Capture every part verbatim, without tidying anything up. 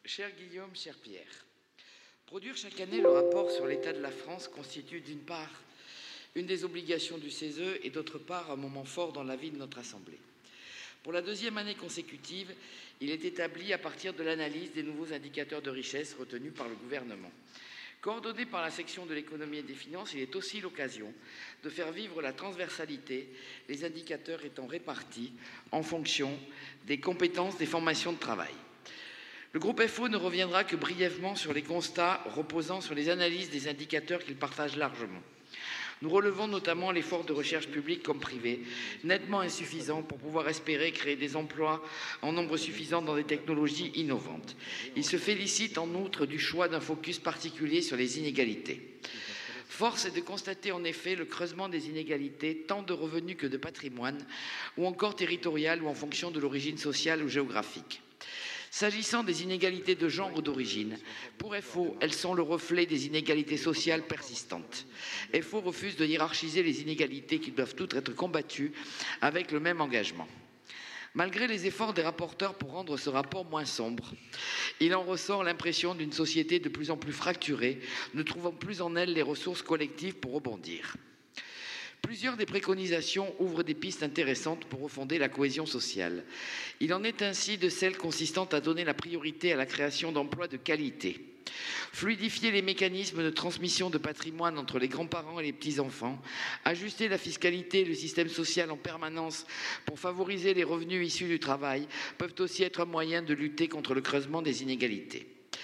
Cher Guillaume, cher Pierre, produire chaque année le rapport sur l'état de la France constitue d'une part une des obligations du C E S E et d'autre part un moment fort dans la vie de notre Assemblée. Pour la deuxième année consécutive, il est établi à partir de l'analyse des nouveaux indicateurs de richesse retenus par le gouvernement. Coordonné par la section de l'économie et des finances, il est aussi l'occasion de faire vivre la transversalité, les indicateurs étant répartis en fonction des compétences des formations de travail. Le groupe F O ne reviendra que brièvement sur les constats reposant sur les analyses des indicateurs qu'il partage largement. Nous relevons notamment l'effort de recherche publique comme privée, nettement insuffisant pour pouvoir espérer créer des emplois en nombre suffisant dans des technologies innovantes. Il se félicite en outre du choix d'un focus particulier sur les inégalités. Force est de constater en effet le creusement des inégalités, tant de revenus que de patrimoine, ou encore territoriales ou en fonction de l'origine sociale ou géographique. S'agissant des inégalités de genre ou d'origine, pour F O, elles sont le reflet des inégalités sociales persistantes. F O refuse de hiérarchiser les inégalités qui doivent toutes être combattues avec le même engagement. Malgré les efforts des rapporteurs pour rendre ce rapport moins sombre, il en ressort l'impression d'une société de plus en plus fracturée, ne trouvant plus en elle les ressources collectives pour rebondir. Plusieurs des préconisations ouvrent des pistes intéressantes pour refonder la cohésion sociale. Il en est ainsi de celles consistant à donner la priorité à la création d'emplois de qualité, fluidifier les mécanismes de transmission de patrimoine entre les grands-parents et les petits-enfants, ajuster la fiscalité et le système social en permanence pour favoriser les revenus issus du travail peuvent aussi être un moyen de lutter contre le creusement des inégalités.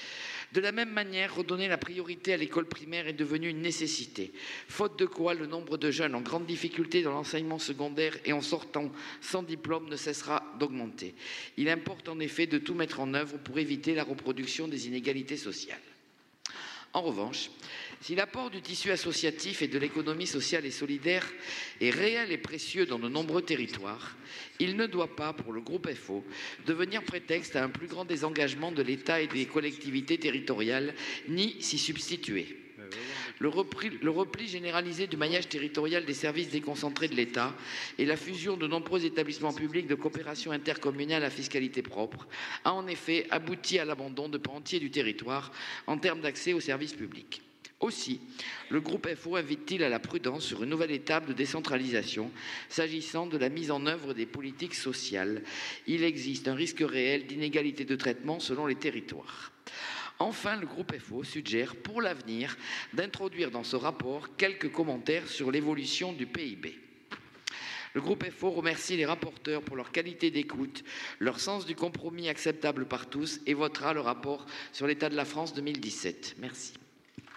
De la même manière, redonner la priorité à l'école primaire est devenu une nécessité, faute de quoi le nombre de jeunes en grande difficulté dans l'enseignement secondaire et en sortant sans diplôme ne cessera d'augmenter. Il importe en effet de tout mettre en œuvre pour éviter la reproduction des inégalités sociales. En revanche, si l'apport du tissu associatif et de l'économie sociale et solidaire est réel et précieux dans de nombreux territoires, il ne doit pas, pour le groupe F O, devenir prétexte à un plus grand désengagement de l'État et des collectivités territoriales, ni s'y substituer. Le repli, le repli généralisé du maillage territorial des services déconcentrés de l'État et la fusion de nombreux établissements publics de coopération intercommunale à fiscalité propre a en effet abouti à l'abandon de pans entiers du territoire en termes d'accès aux services publics. Aussi, le groupe F O invite-t-il à la prudence sur une nouvelle étape de décentralisation s'agissant de la mise en œuvre des politiques sociales. Il existe un risque réel d'inégalité de traitement selon les territoires. Enfin, le groupe F O suggère pour l'avenir d'introduire dans ce rapport quelques commentaires sur l'évolution du P I B. Le groupe F O remercie les rapporteurs pour leur qualité d'écoute, leur sens du compromis acceptable par tous et votera le rapport sur l'état de la France deux mille dix-sept. Merci.